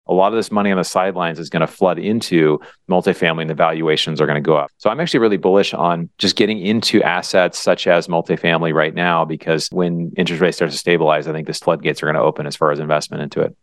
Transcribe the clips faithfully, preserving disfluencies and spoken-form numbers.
a lot of this money on the sidelines is going to flood into multifamily and the valuations are going to go up. So I'm actually really bullish on just getting into assets such as multifamily right now, because when interest rates start to stabilize, I think the floodgates are going to open as far as investment into it.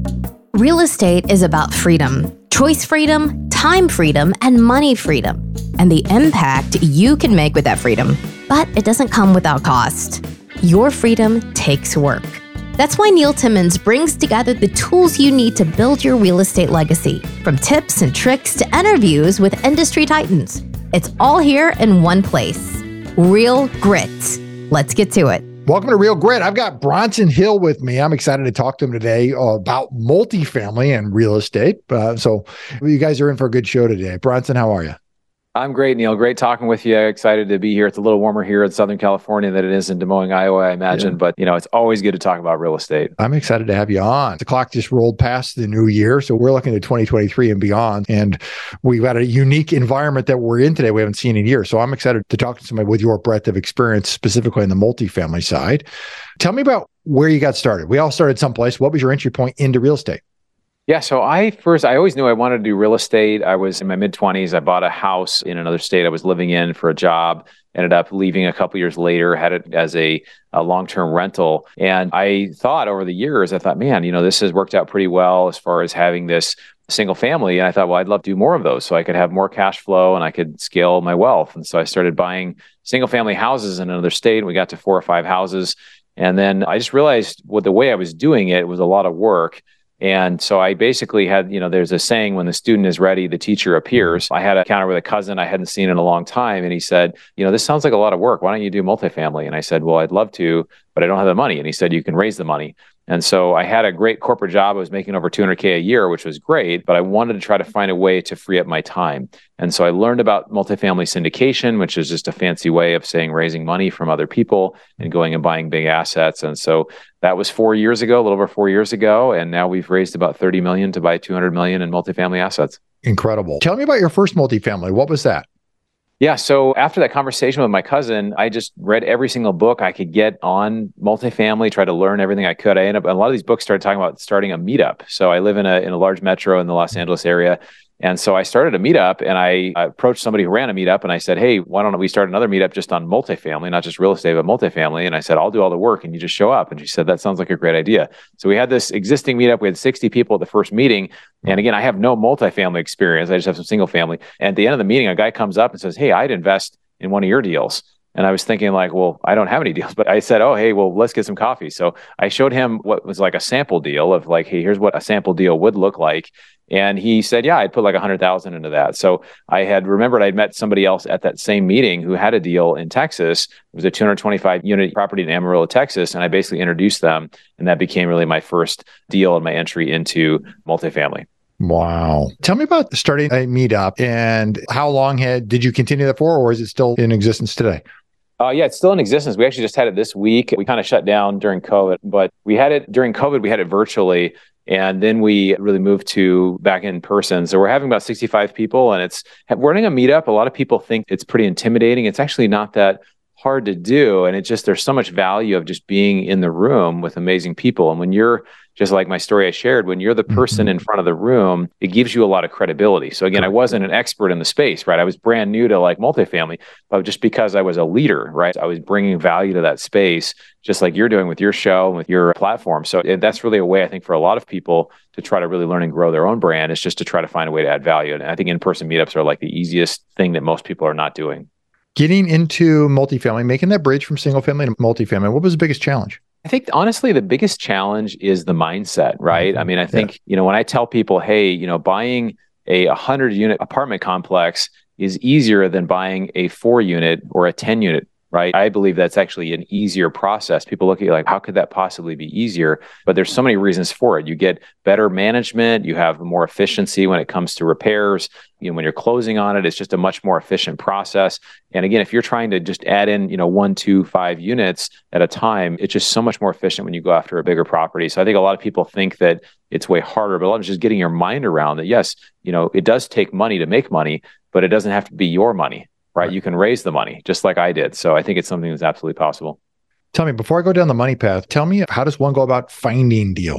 Real estate is about freedom, choice freedom, time freedom, and money freedom, and the impact you can make with that freedom. But it doesn't come without cost. Your freedom takes work. That's why Neil Timmons brings together the tools you need to build your real estate legacy, from tips and tricks to interviews with industry titans. It's all here in one place. Real Grit. Let's get to it. Welcome to Real Grit. I've got Bronson Hill with me. I'm excited to talk to him today uh, about multifamily and real estate. Uh, so you guys are in for a good show today. Bronson, how are you? I'm great, Neil. Great talking with you. Excited to be here. It's a little warmer here in Southern California than it is in Des Moines, Iowa, I imagine. Yeah. But, you know, it's always good to talk about real estate. I'm excited to have you on. The clock just rolled past the new year. So we're looking at twenty twenty-three and beyond. And we've got a unique environment that we're in today we haven't seen in years. So I'm excited to talk to somebody with your breadth of experience, specifically on the multifamily side. Tell me about where you got started. We all started someplace. What was your entry point into real estate? Yeah, so I first, I always knew I wanted to do real estate. I was in my mid twenties. I bought a house in another state I was living in for a job, ended up leaving a couple years later, had it as a, a long-term rental. And I thought over the years, I thought, man, you know, this has worked out pretty well as far as having this single family. And I thought, well, I'd love to do more of those so I could have more cash flow and I could scale my wealth. And so I started buying single family houses in another state. We got to four or five houses. And then I just realized what the way I was doing it was a lot of work. And so I basically had, you know, there's a saying, when the student is ready, the teacher appears. I had a encounter with a cousin I hadn't seen in a long time. And he said, you know, this sounds like a lot of work. Why don't you do multifamily? And I said, well, I'd love to, but I don't have the money. And he said, you can raise the money. And so I had a great corporate job. I was making over two hundred K a year, which was great, but I wanted to try to find a way to free up my time. And so I learned about multifamily syndication, which is just a fancy way of saying raising money from other people and going and buying big assets. And so that was four years ago, a little over four years ago. And now we've raised about thirty million to buy two hundred million in multifamily assets. Incredible. Tell me about your first multifamily. What was that? Yeah. So after that conversation with my cousin, I just read every single book I could get on multifamily, tried to learn everything I could. I ended up, a lot of these books started talking about starting a meetup. So I live in a in a large metro in the Los Angeles area. And so I started a meetup and I approached somebody who ran a meetup and I said, hey, why don't we start another meetup just on multifamily, not just real estate, but multifamily. And I said, I'll do all the work and you just show up. And she said, that sounds like a great idea. So we had this existing meetup. We had sixty people at the first meeting. And again, I have no multifamily experience. I just have some single family. And at the end of the meeting, a guy comes up and says, hey, I'd invest in one of your deals. And I was thinking like, well, I don't have any deals, but I said, oh, hey, well, let's get some coffee. So I showed him what was like a sample deal of like, hey, here's what a sample deal would look like. And he said, yeah, I'd put like a hundred thousand into that. So I had remembered I'd met somebody else at that same meeting who had a deal in Texas. It was a two hundred twenty-five unit property in Amarillo, Texas. And I basically introduced them. And that became really my first deal and my entry into multifamily. Wow. Tell me about starting a meetup and how long had, did you continue that for, or is it still in existence today? Uh, yeah, it's still in existence. We actually just had it this week. We kind of shut down during COVID, but we had it during COVID, we had it virtually. And then we really moved to back in person. So we're having about sixty-five people and it's running a meetup. A lot of people think it's pretty intimidating. It's actually not that hard to do. And it just, there's so much value of just being in the room with amazing people. And when you're, just like my story I shared, when you're the person in front of the room, it gives you a lot of credibility. So again, I wasn't an expert in the space, right? I was brand new to like multifamily, but just because I was a leader, right? I was bringing value to that space, just like you're doing with your show and with your platform. So that's really a way, I think, for a lot of people to try to really learn and grow their own brand is just to try to find a way to add value. And I think in-person meetups are like the easiest thing that most people are not doing. Getting into multifamily, making that bridge from single family to multifamily, what was the biggest challenge? I think honestly, the biggest challenge is the mindset, right? I mean, I think, yeah. you know, when I tell people, hey, you know, buying a one hundred unit apartment complex is easier than buying a four unit or a ten unit, right? I believe that's actually an easier process. People look at you like, how could that possibly be easier? But there's so many reasons for it. You get better management, you have more efficiency when it comes to repairs. You know, when you're closing on it, it's just a much more efficient process. And again, if you're trying to just add in, you know, one, two, five units at a time, it's just so much more efficient when you go after a bigger property. So I think a lot of people think that it's way harder, but a lot of just getting your mind around that. Yes, you know, it does take money to make money, but it doesn't have to be your money. Right? You can raise the money just like I did. So I think it's something that's absolutely possible. Tell me, before I go down the money path, tell me, how does one go about finding deals?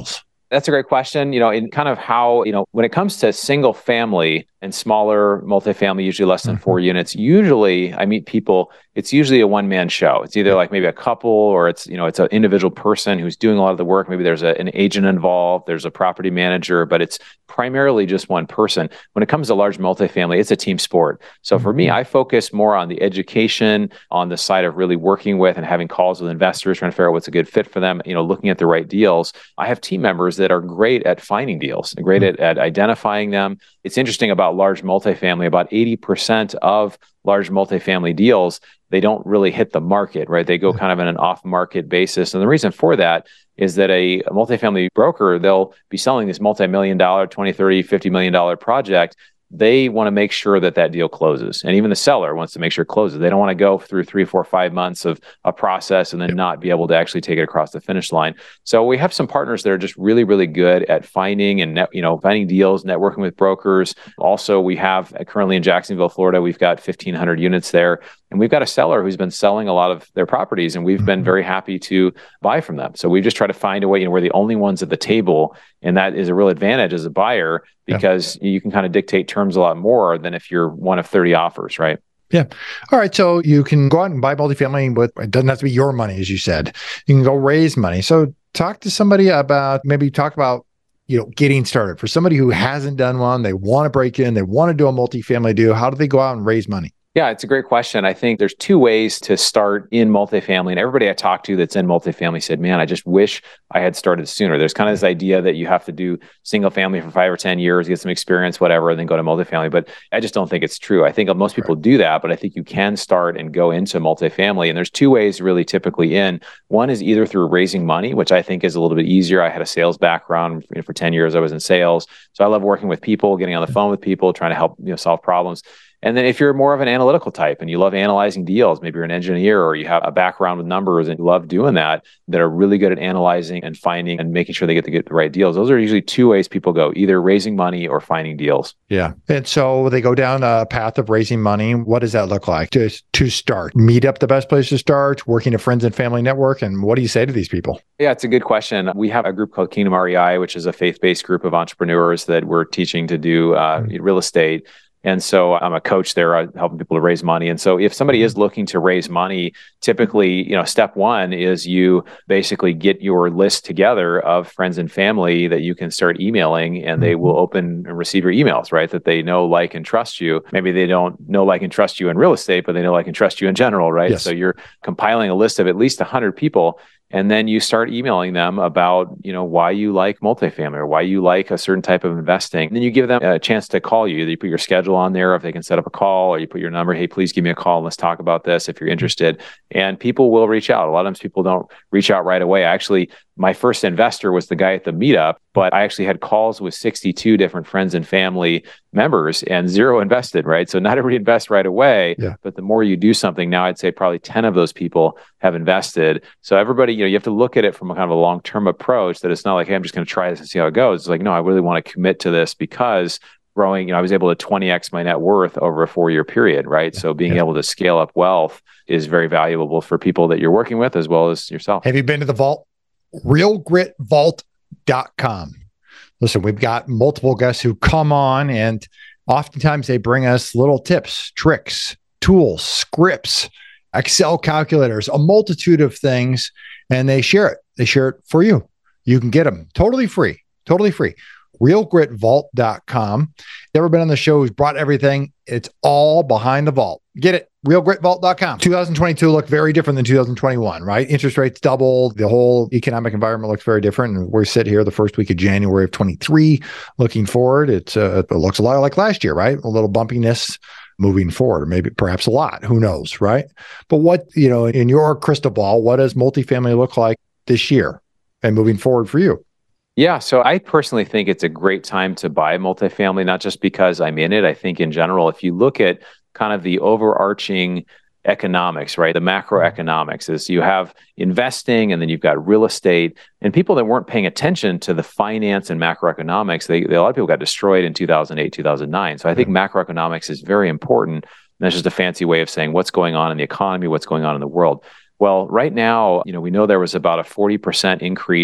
That's a great question. You know, in kind of how, you know, when it comes to single family and smaller multifamily, usually less than mm-hmm. four units, usually I meet people, it's usually a one-man show. It's either like maybe a couple or it's, you know, it's an individual person who's doing a lot of the work. Maybe there's a, an agent involved, there's a property manager, but it's primarily just one person. When it comes to large multifamily, it's a team sport. So mm-hmm. for me, I focus more on the education, on the side of really working with and having calls with investors, trying to figure out what's a good fit for them, you know, looking at the right deals. I have team members that are great at finding deals, great mm-hmm. at, at identifying them. It's interesting about large multifamily, about eighty percent of large multifamily deals, they don't really hit the market, right? They go kind of in an off-market basis. And the reason for that is that a, a multifamily broker, they'll be selling this multi-million dollar, twenty, thirty, fifty million dollar project. They want to make sure that that deal closes. And even the seller wants to make sure it closes. They don't want to go through three, four, five months of a process and then not be able to actually take it across the finish line. So we have some partners that are just really, really good at finding and, net, you know, finding deals, networking with brokers. Also, we have uh, currently in Jacksonville, Florida, we've got fifteen hundred units there. And we've got a seller who's been selling a lot of their properties, and we've mm-hmm. been very happy to buy from them. So we just try to find a way, you know, we're the only ones at the table. And that is a real advantage as a buyer because yeah. you can kind of dictate terms a lot more than if you're one of thirty offers, right? Yeah. All right. So you can go out and buy multifamily, but it doesn't have to be your money, as you said. You can go raise money. So talk to somebody about, maybe talk about, you know, getting started. For somebody who hasn't done one, they want to break in, they want to do a multifamily deal. How do they go out and raise money? Yeah, it's a great question. I think there's two ways to start in multifamily. And everybody I talked to that's in multifamily said, man, I just wish I had started sooner. There's kind of this idea that you have to do single family for five or ten years, get some experience, whatever, and then go to multifamily. But I just don't think it's true. I think most people do that, but I think you can start and go into multifamily. And there's two ways really typically in. One is either through raising money, which I think is a little bit easier. I had a sales background. You know, for ten years, I was in sales. So I love working with people, getting on the phone with people, trying to help, you know, solve problems. And then if you're more of an analytical type and you love analyzing deals, maybe you're an engineer or you have a background with numbers and you love doing that, that are really good at analyzing and finding and making sure they get to get the right deals. Those are usually two ways people go, either raising money or finding deals. Yeah. And so they go down a path of raising money. What does that look like to, to start? Meet up the best place to start, working a friends and family network. And what do you say to these people? Yeah, it's a good question. We have a group called Kingdom R E I, which is a faith-based group of entrepreneurs that we're teaching to do uh, mm-hmm. real estate. And so I'm a coach there, uh, helping people to raise money. And so if somebody is looking to raise money, typically, you know, step one is you basically get your list together of friends and family that you can start emailing, and they will open and receive your emails, right? That they know, like, and trust you. Maybe they don't know, like, and trust you in real estate, but they know, like, and trust you in general, right? Yes. So you're compiling a list of at least one hundred people. And then you start emailing them about, you know, why you like multifamily or why you like a certain type of investing. And then you give them a chance to call you. You put your schedule on there if they can set up a call, or you put your number. Hey, please give me a call and let's talk about this if you're interested. And people will reach out. A lot of times people don't reach out right away. Actually, my first investor was the guy at the meetup, but I actually had calls with sixty-two different friends and family members and zero invested, right? So not everybody invests right away, yeah. but the more you do something, now I'd say probably ten of those people have invested. So everybody, you know, you have to look at it from a kind of a long-term approach, that it's not like, hey, I'm just going to try this and see how it goes. It's like, no, I really want to commit to this because growing, you know, I was able to twenty X my net worth over a four-year period, right? So being yeah. able to scale up wealth is very valuable for people that you're working with as well as yourself. Have you been to the vault? real grit vault dot com. Listen, we've got multiple guests who come on, and oftentimes they bring us little tips, tricks, tools, scripts, Excel calculators, a multitude of things, and they share it. They share it for you. You can get them totally free, totally free. real grit vault dot com. Ever been on the show who's brought everything? It's all behind the vault. Get it. real grit vault dot com. two thousand twenty-two looked very different than two thousand twenty-one, right? Interest rates doubled. The whole economic environment looks very different. And we sit here the first week of January of twenty-three. Looking forward, it's uh, it looks a lot like last year, right? A little bumpiness moving forward, or maybe perhaps a lot. Who knows, right? But what, you know, in your crystal ball, what does multifamily look like this year and moving forward for you? Yeah, so I personally think it's a great time to buy multifamily, not just because I'm in it. I think in general, if you look at kind of the overarching economics, right? The macroeconomics is you have investing and then you've got real estate, and people that weren't paying attention to the finance and macroeconomics, they, they a lot of people got destroyed in two thousand eight, two thousand nine. So I think macroeconomics is very important. And that's just a fancy way of saying what's going on in the economy, what's going on in the world. Well, right now, you know, we know there was about a forty percent increase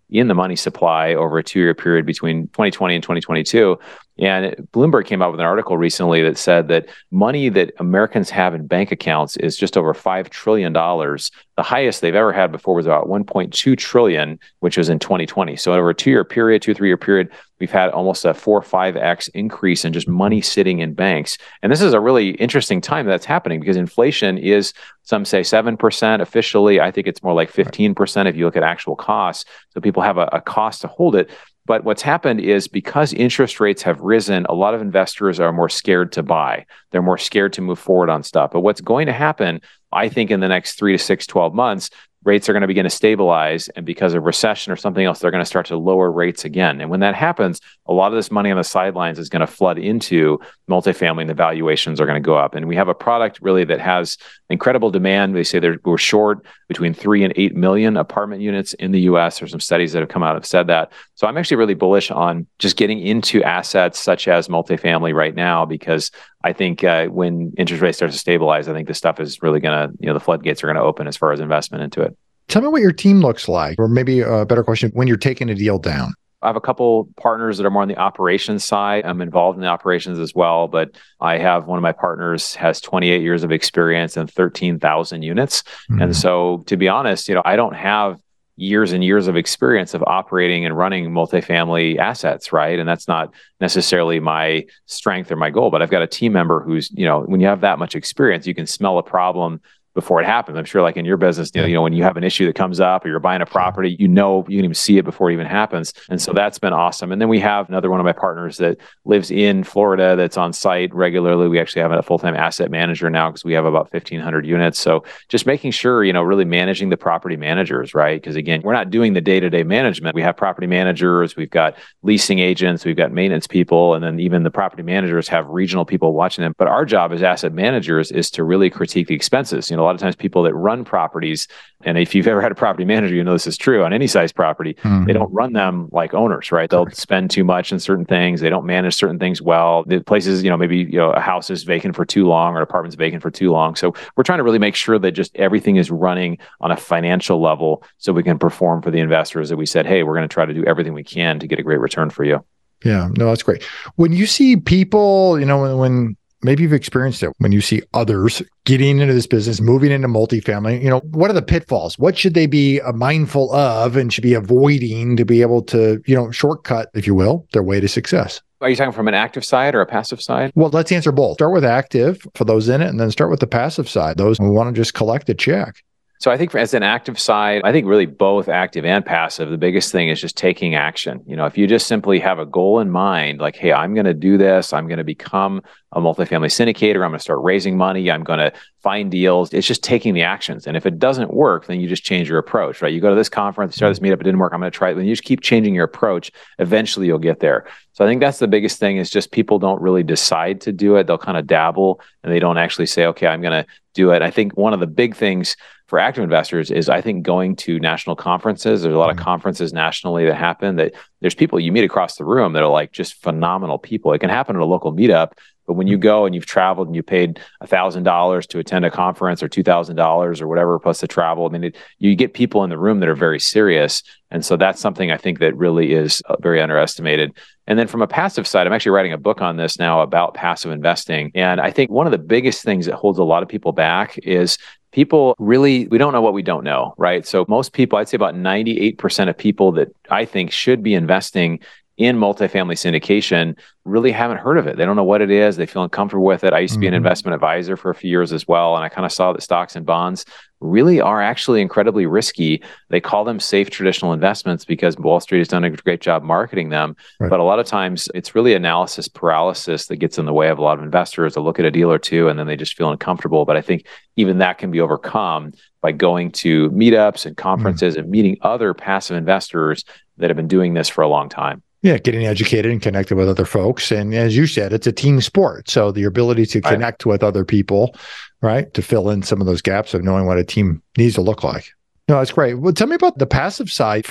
in the money supply over a two-year period between twenty twenty and twenty twenty-two. And Bloomberg came out with an article recently that said that money that Americans have in bank accounts is just over five trillion dollars. The highest they've ever had before was about one point two trillion dollars, which was in twenty twenty. So over a two-year period, two, three-year period, we've had almost a four or five X increase in just money sitting in banks. And this is a really interesting time that's happening because inflation is, some say seven percent officially. I think it's more like fifteen percent if you look at actual costs. So people have a, a cost to hold it. But what's happened is because interest rates have risen, a lot of investors are more scared to buy. They're more scared to move forward on stuff. But what's going to happen, I think, in the next three to six, twelve months, rates are going to begin to stabilize. And because of recession or something else, they're going to start to lower rates again. And when that happens, a lot of this money on the sidelines is going to flood into multifamily and the valuations are going to go up. And we have a product really that has incredible demand. They say they're, we're short between three and eight million apartment units in the U S. There's some studies that have come out and have said that. So I'm actually really bullish on just getting into assets such as multifamily right now, because I think uh, when interest rates start to stabilize, I think this stuff is really going to, you know, the floodgates are going to open as far as investment into it. Tell me what your team looks like, or maybe a better question, when you're taking a deal down. I have a couple partners that are more on the operations side. I'm involved in the operations as well, but I have one of my partners has twenty-eight years of experience and thirteen thousand units. Mm-hmm. And so to be honest, you know, I don't have years and years of experience of operating and running multifamily assets, right? And that's not necessarily my strength or my goal, but I've got a team member who's, you know, when you have that much experience, you can smell a problem before it happens. I'm sure like in your business, you know, you know, when you have an issue that comes up or you're buying a property, you know, you can even see it before it even happens. And so that's been awesome. And then we have another one of my partners that lives in Florida that's on site regularly. We actually have a full-time asset manager now because we have about fifteen hundred units. So just making sure, you know, really managing the property managers, right? Because again, we're not doing the day-to-day management. We have property managers, we've got leasing agents, we've got maintenance people, and then even the property managers have regional people watching them. But our job as asset managers is to really critique the expenses. You know, a lot of times people that run properties, and if you've ever had a property manager, you know this is true on any size property, mm-hmm. they don't run them like owners, right? They'll Correct. Spend too much in certain things. They don't manage certain things well. The places, you know, maybe you know a house is vacant for too long or an apartment's vacant for too long. So we're trying to really make sure that just everything is running on a financial level so we can perform for the investors that we said, hey, we're going to try to do everything we can to get a great return for you. Yeah, no, that's great. When you see people, you know, when, when maybe you've experienced it, when you see others getting into this business, moving into multifamily, you know, what are the pitfalls? What should they be mindful of and should be avoiding to be able to, you know, shortcut, if you will, their way to success? Are you talking from an active side or a passive side? Well, let's answer both. Start with active for those in it, and then start with the passive side, those who want to just collect a check. So I think for, as an active side, I think really both active and passive, the biggest thing is just taking action. You know, if you just simply have a goal in mind, like, hey, I'm going to do this, I'm going to become a multifamily syndicator, I'm going to start raising money, I'm going to find deals. It's just taking the actions. And if it doesn't work, then you just change your approach, right? You go to this conference, you start this meetup, it didn't work, I'm going to try it. Then you just keep changing your approach. Eventually you'll get there. So I think that's the biggest thing is just people don't really decide to do it. They'll kind of dabble and they don't actually say, okay, I'm going to do it. I think one of the big things for active investors is I think going to national conferences. There's a lot of conferences nationally that happen that there's people you meet across the room that are like just phenomenal people. It can happen at a local meetup, but when you go and you've traveled and you paid one thousand dollars to attend a conference or two thousand dollars or whatever plus the travel, I mean, it, you get people in the room that are very serious. And so that's something I think that really is very underestimated. And then from a passive side, I'm actually writing a book on this now about passive investing. And I think one of the biggest things that holds a lot of people back is people really, we don't know what we don't know, right? So most people, I'd say about ninety-eight percent of people that I think should be investing in multifamily syndication really haven't heard of it. They don't know what it is. They feel uncomfortable with it. I used to be an mm-hmm. investment advisor for a few years as well. And I kind of saw that stocks and bonds really are actually incredibly risky. They call them safe traditional investments because Wall Street has done a great job marketing them. Right. But a lot of times it's really analysis paralysis that gets in the way of a lot of investors. They'll look at a deal or two and then they just feel uncomfortable. But I think even that can be overcome by going to meetups and conferences mm-hmm. and meeting other passive investors that have been doing this for a long time. Yeah, getting educated and connected with other folks. And as you said, it's a team sport. So the ability to connect right. with other people, right, to fill in some of those gaps of knowing what a team needs to look like. No, that's great. Well, tell me about the passive side from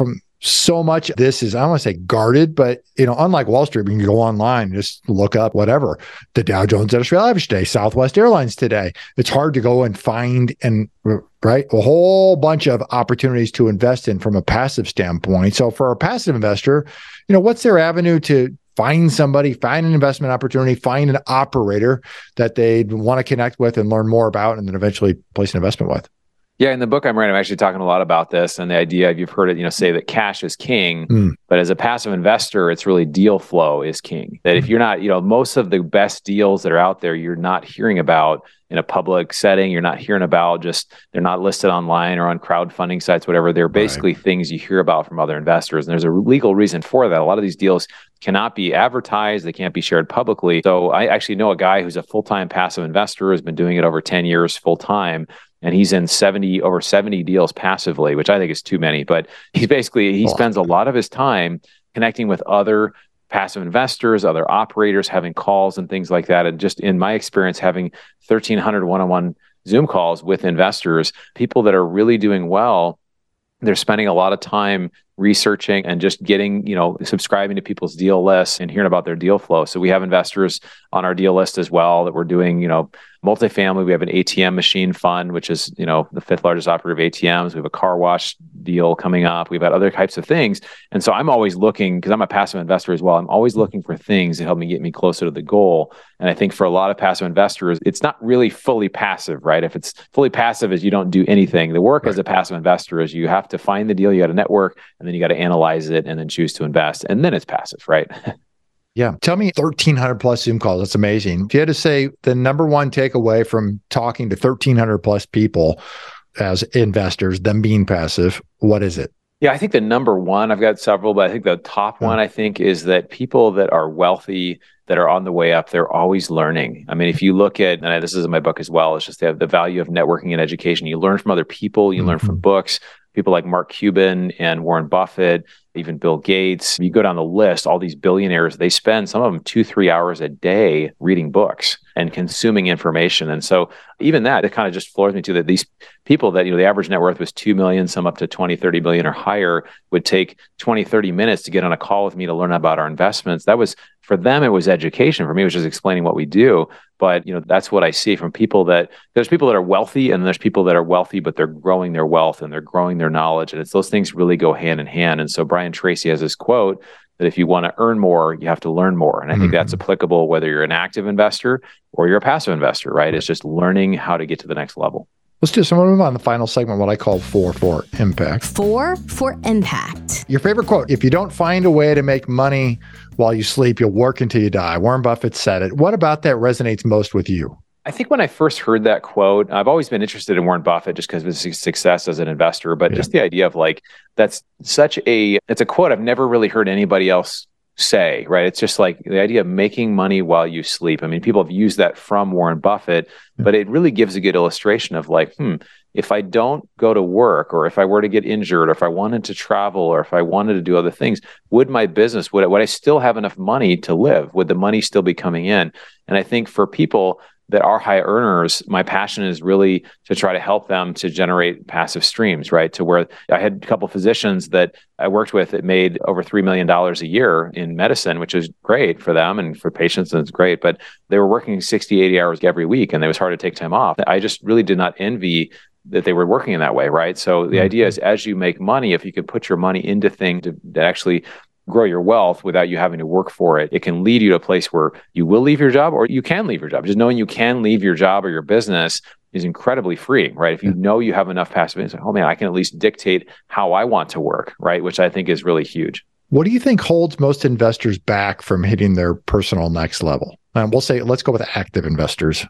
so much of this is, I don't want to say guarded, but, you know, unlike Wall Street, you can go online and just look up whatever, the Dow Jones Industrial Average today, Southwest Airlines today. It's hard to go and find and, right, a whole bunch of opportunities to invest in from a passive standpoint. So for a passive investor, you know, what's their avenue to find somebody, find an investment opportunity, find an operator that they'd want to connect with and learn more about, and then eventually place an investment with? Yeah, in the book I'm writing, I'm actually talking a lot about this and the idea, you've heard it, you know, say that cash is king, mm. but as a passive investor, it's really deal flow is king. That if you're not, you know, most of the best deals that are out there, you're not hearing about in a public setting. You're not hearing about just, they're not listed online or on crowdfunding sites, whatever. They're basically right. things you hear about from other investors. And there's a legal reason for that. A lot of these deals cannot be advertised. They can't be shared publicly. So I actually know a guy who's a full-time passive investor, has been doing it over ten years full-time. And he's in seventy over seventy deals passively, which I think is too many. But he's basically, he spends a lot of his time connecting with other passive investors, other operators, having calls and things like that. And just in my experience, having thirteen hundred one-on-one Zoom calls with investors, people that are really doing well, they're spending a lot of time researching and just getting, you know, subscribing to people's deal lists and hearing about their deal flow. So we have investors on our deal list as well that we're doing, you know, multifamily. We have an A T M machine fund, which is, you know, the fifth largest operator of A T Ms. We have a car wash deal coming up. We've got other types of things. And so I'm always looking, because I'm a passive investor as well, I'm always looking for things to help me get me closer to the goal. And I think for a lot of passive investors, it's not really fully passive, right? If it's fully passive is you don't do anything. The work right. as a passive investor is you have to find the deal, you got to network, and then you got to analyze it and then choose to invest. And then it's passive, right? Yeah. Tell me thirteen hundred plus Zoom calls. That's amazing. If you had to say the number one takeaway from talking to thirteen hundred plus people as investors, them being passive, what is it? Yeah, I think the number one, I've got several, but I think the top one, I think, is that people that are wealthy, that are on the way up, they're always learning. I mean, if you look at, and this is in my book as well, it's just the, the value of networking and education. You learn from other people, you mm-hmm. learn from books, people like Mark Cuban and Warren Buffett, even Bill Gates. You go down the list, all these billionaires, they spend some of them two, three hours a day reading books and consuming information. And so even that, it kind of just floors me too, that these people that, you know, the average net worth was two million, some up to twenty, thirty million or higher, would take twenty, thirty minutes to get on a call with me to learn about our investments. That was, for them, it was education. For me, it was just explaining what we do. But, you know, that's what I see from people that, there's people that are wealthy and there's people that are wealthy, but they're growing their wealth and they're growing their knowledge. And it's those things really go hand in hand. And so Brian Tracy has this quote that if you want to earn more, you have to learn more. And I think mm-hmm. that's applicable whether you're an active investor or you're a passive investor, right? It's just learning how to get to the next level. Let's do some move on the final segment, what I call four for impact. Four for impact. Your favorite quote: if you don't find a way to make money while you sleep, you'll work until you die. Warren Buffett said it. What about that resonates most with you? I think when I first heard that quote, I've always been interested in Warren Buffett just because of his success as an investor, but yeah. just the idea of like, that's such a, it's a quote I've never really heard anybody else say, right? It's just like the idea of making money while you sleep. I mean, people have used that from Warren Buffett, yeah. but it really gives a good illustration of like, hmm, if I don't go to work, or if I were to get injured, or if I wanted to travel, or if I wanted to do other things, would my business, would I, would I still have enough money to live? Would the money still be coming in? And I think for people that are high earners, my passion is really to try to help them to generate passive streams, right? To where I had a couple of physicians that I worked with that made over three million dollars a year in medicine, which is great for them and for patients, and it's great, but they were working sixty, eighty hours every week, and it was hard to take time off. I just really did not envy that they were working in that way, right? So the mm-hmm. idea is, as you make money, if you could put your money into things to, that actually grow your wealth without you having to work for it, it can lead you to a place where you will leave your job or you can leave your job. Just knowing you can leave your job or your business is incredibly freeing, right? If you know you have enough passive income, oh man, I can at least dictate how I want to work, right? Which I think is really huge. What do you think holds most investors back from hitting their personal next level? Um, we'll say, let's go with active investors.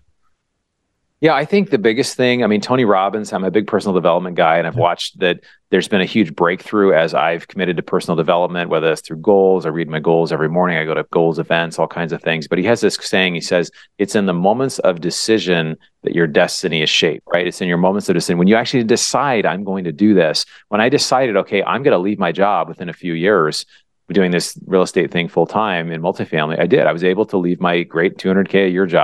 Yeah, I think the biggest thing, I mean, Tony Robbins, I'm a big personal development guy, and I've watched that there's been a huge breakthrough as I've committed to personal development, whether it's through goals. I read my goals every morning. I go to goals events, all kinds of things. But he has this saying, he says, it's in the moments of decision that your destiny is shaped, right? It's in your moments of decision. When you actually decide, I'm going to do this. When I decided, okay, I'm going to leave my job within a few years, doing this real estate thing full time in multifamily, I did. I was able to leave my great two hundred K a year job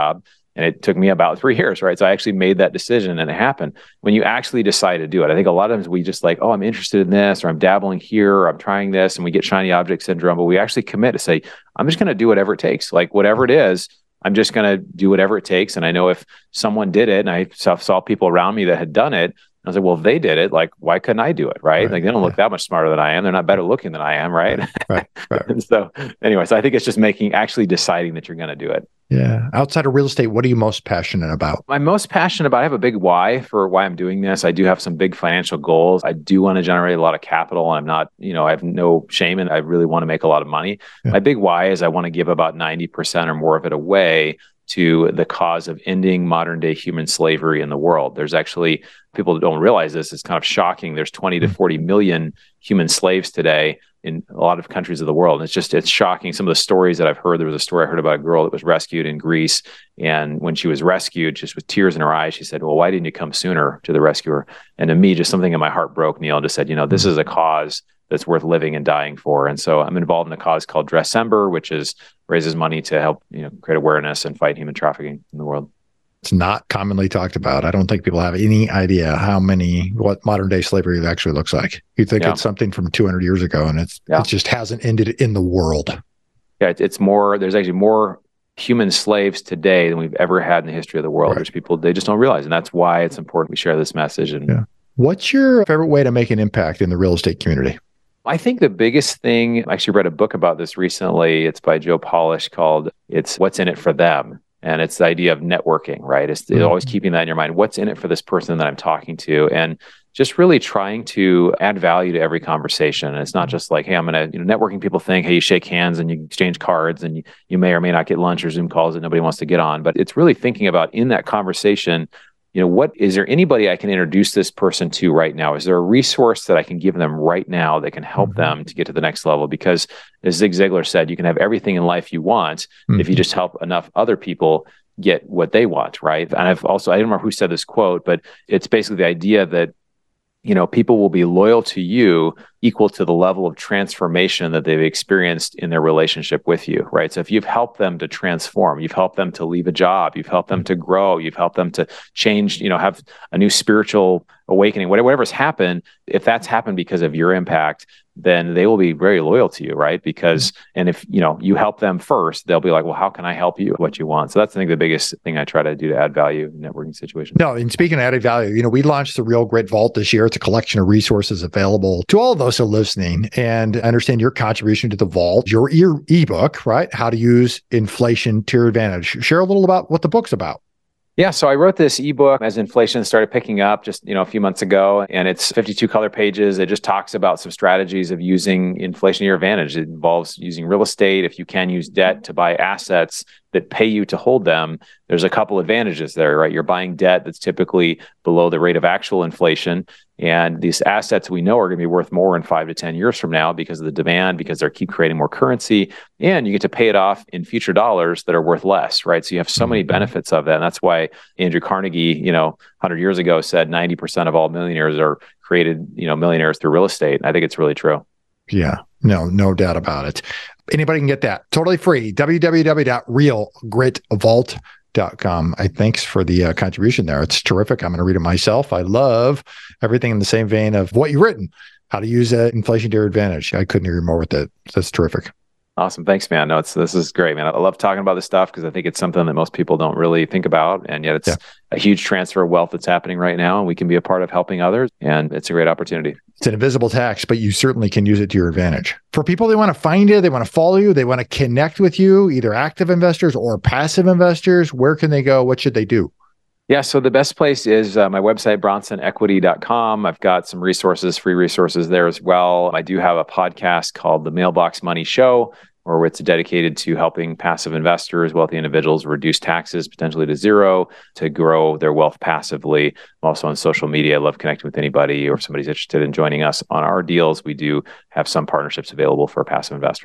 And it took me about three years, right? So I actually made that decision and it happened. When you actually decide to do it, I think a lot of times we just like, oh, I'm interested in this, or I'm dabbling here, or I'm trying this, and we get shiny object syndrome, but we actually commit to say, I'm just going to do whatever it takes. Like whatever it is, I'm just going to do whatever it takes. And I know if someone did it and I saw, saw people around me that had done it, I was like, well, if they did it, like, why couldn't I do it? Right. right. Like, they don't look yeah. that much smarter than I am. They're not better looking than I am. Right. Right. right. And so anyway, so I think it's just making, actually deciding that you're going to do it. Yeah. Outside of real estate, what are you most passionate about? I'm most passionate about, I have a big why for why I'm doing this. I do have some big financial goals. I do want to generate a lot of capital. I'm not, you know, I have no shame and I really want to make a lot of money. Yeah. My big why is I want to give about ninety percent or more of it away to the cause of ending modern day human slavery in the world. There's actually, people don't realize this, it's kind of shocking. There's twenty to forty million human slaves today in a lot of countries of the world. And it's just, it's shocking. Some of the stories that I've heard, there was a story I heard about a girl that was rescued in Greece. And when she was rescued, just with tears in her eyes, she said, well, why didn't you come sooner to the rescuer? And to me, just something in my heart broke, Neil, and just said, you know, this is a cause that's worth living and dying for. And so I'm involved in a cause called Dressember, which is raises money to help, you know, create awareness and fight human trafficking in the world. It's not commonly talked about. I don't think people have any idea how many, what modern day slavery actually looks like. You think yeah. it's something from two hundred years ago, and it's yeah. it just hasn't ended in the world. Yeah, it's more, there's actually more human slaves today than we've ever had in the history of the world. Right. There's people, they just don't realize. And that's why it's important we share this message. And yeah. What's your favorite way to make an impact in the real estate community? I think the biggest thing, I actually read a book about this recently. It's by Joe Polish called It's What's in It for Them. And it's the idea of networking, right? It's, mm-hmm. it's always keeping that in your mind. What's in it for this person that I'm talking to? And just really trying to add value to every conversation. And it's not just like, hey, I'm going to, you know, networking people think, hey, you shake hands and you exchange cards and you, you may or may not get lunch or Zoom calls that nobody wants to get on. But it's really thinking about in that conversation, you know, what is there anybody I can introduce this person to right now? Is there a resource that I can give them right now that can help mm-hmm. them to get to the next level? Because as Zig Ziglar said, you can have everything in life you want mm-hmm. if you just help enough other people get what they want, right? And I've also, I don't remember who said this quote, but it's basically the idea that, you know, people will be loyal to you equal to the level of transformation that they've experienced in their relationship with you, right? So if you've helped them to transform, you've helped them to leave a job, you've helped them to grow, you've helped them to change, you know, have a new spiritual awakening, whatever, whatever's happened, if that's happened because of your impact, then they will be very loyal to you, right? Because, and if, you know, you help them first, they'll be like, well, how can I help you what you want? So that's, I think, the biggest thing I try to do to add value in networking situations. No, and speaking of adding value, you know, we launched the Real Grit Vault this year. It's a collection of resources available to all of those who are listening, and I understand your contribution to the vault, your e- ebook, right? How to use inflation to your advantage. Share a little about what the book's about. Yeah, so I wrote this ebook as inflation started picking up just, you know, a few months ago, and it's fifty-two color pages. It just talks about some strategies of using inflation to your advantage. It involves using real estate. If you can use debt to buy assets that pay you to hold them, there's a couple advantages there, right? You're buying debt that's typically below the rate of actual inflation. And these assets we know are going to be worth more in five to ten years from now because of the demand, because they keep creating more currency, and you get to pay it off in future dollars that are worth less, right? So you have so many benefits of that. And that's why Andrew Carnegie, you know, one hundred years ago said ninety percent of all millionaires are created, you know, millionaires through real estate. And I think it's really true. Yeah, no, no doubt about it. Anybody can get that totally free. w w w dot real grit vault dot com. I thanks for the uh, contribution there. It's terrific. I'm going to read it myself. I love everything in the same vein of what you've written, how to use uh, inflation to your advantage. I couldn't agree more with it. That's terrific. Awesome. Thanks, man. No, it's, this is great, man. I love talking about this stuff because I think it's something that most people don't really think about. And yet it's yeah. a huge transfer of wealth that's happening right now. And we can be a part of helping others. And it's a great opportunity. It's an invisible tax, but you certainly can use it to your advantage. For people, they want to find you, they want to follow you, they want to connect with you, either active investors or passive investors. Where can they go? What should they do? Yeah, so the best place is uh, my website, bronson equity dot com. I've got some resources, free resources there as well. I do have a podcast called The Mailbox Money Show, where it's dedicated to helping passive investors, wealthy individuals, reduce taxes potentially to zero to grow their wealth passively. I'm also on social media. I love connecting with anybody, or if somebody's interested in joining us on our deals, we do have some partnerships available for passive investors.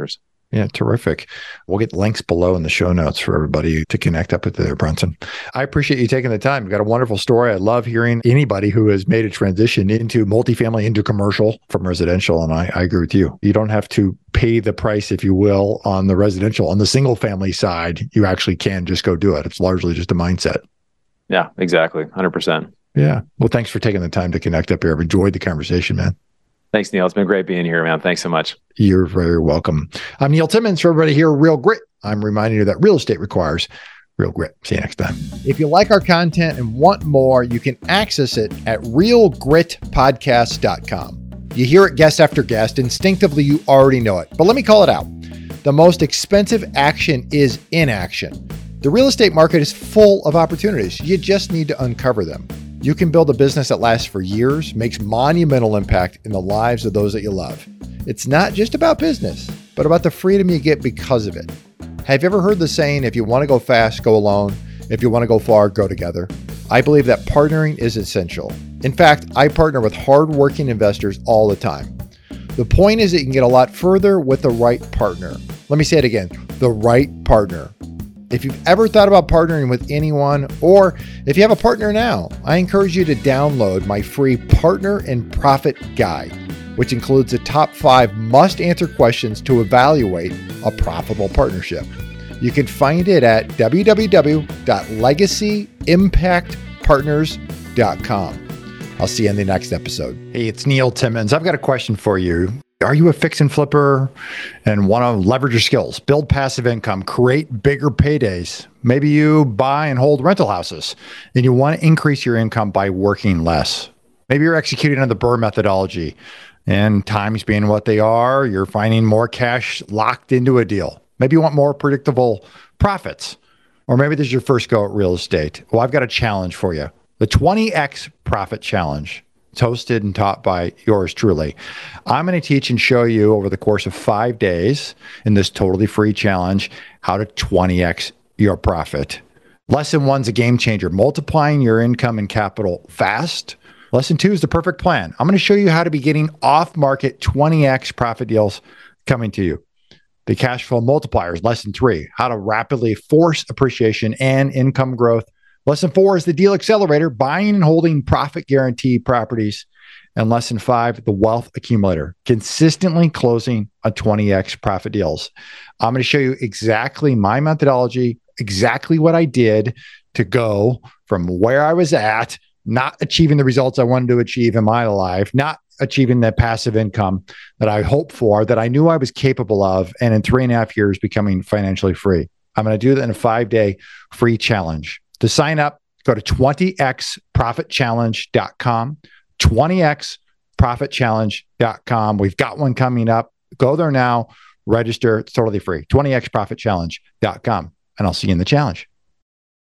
Yeah, terrific. We'll get links below in the show notes for everybody to connect up with there, Brunson. I appreciate you taking the time. You've got a wonderful story. I love hearing anybody who has made a transition into multifamily, into commercial from residential. And I, I agree with you. You don't have to pay the price, if you will, on the residential. On the single family side, you actually can just go do it. It's largely just a mindset. Yeah, exactly. one hundred percent. Yeah. Well, thanks for taking the time to connect up here. I've enjoyed the conversation, man. Thanks, Neil. It's been great being here, man. Thanks so much. You're very welcome. I'm Neil Timmons. For everybody here, Real Grit. I'm reminding you that real estate requires real grit. See you next time. If you like our content and want more, you can access it at real grit podcast dot com. You hear it guest after guest. Instinctively, you already know it. But let me call it out. The most expensive action is inaction. The real estate market is full of opportunities. You just need to uncover them. You can build a business that lasts for years, makes monumental impact in the lives of those that you love. It's not just about business, but about the freedom you get because of it. Have you ever heard the saying, if you want to go fast, go alone. If you want to go far, go together. I believe that partnering is essential. In fact, I partner with hardworking investors all the time. The point is that you can get a lot further with the right partner. Let me say it again, the right partner. If you've ever thought about partnering with anyone, or if you have a partner now, I encourage you to download my free Partner and Profit Guide, which includes the top five must-answer questions to evaluate a profitable partnership. You can find it at w w w dot legacy impact partners dot com. I'll see you in the next episode. Hey, it's Neil Timmons. I've got a question for you. Are you a fix and flipper and want to leverage your skills, build passive income, create bigger paydays? Maybe you buy and hold rental houses and you want to increase your income by working less. Maybe you're executing on the BRRRR methodology and times being what they are, you're finding more cash locked into a deal. Maybe you want more predictable profits, or maybe this is your first go at real estate. Well, I've got a challenge for you. The twenty X Profit Challenge. It's hosted and taught by yours truly. I'm going to teach and show you over the course of five days in this totally free challenge how to twenty X your profit. Lesson one's a game changer, multiplying your income and capital fast. Lesson two is the perfect plan. I'm going to show you how to be getting off-market twenty X profit deals coming to you. The cash flow multipliers, lesson three, how to rapidly force appreciation and income growth. Lesson four is the deal accelerator, buying and holding profit guarantee properties. And lesson five, the wealth accumulator, consistently closing on twenty X profit deals. I'm going to show you exactly my methodology, exactly what I did to go from where I was at, not achieving the results I wanted to achieve in my life, not achieving the passive income that I hoped for, that I knew I was capable of, and in three and a half years becoming financially free. I'm going to do that in a five-day free challenge. To sign up, go to twenty x profit challenge dot com, twenty x profit challenge dot com. We've got one coming up. Go there now, register. It's totally free, twenty x profit challenge dot com, and I'll see you in the challenge.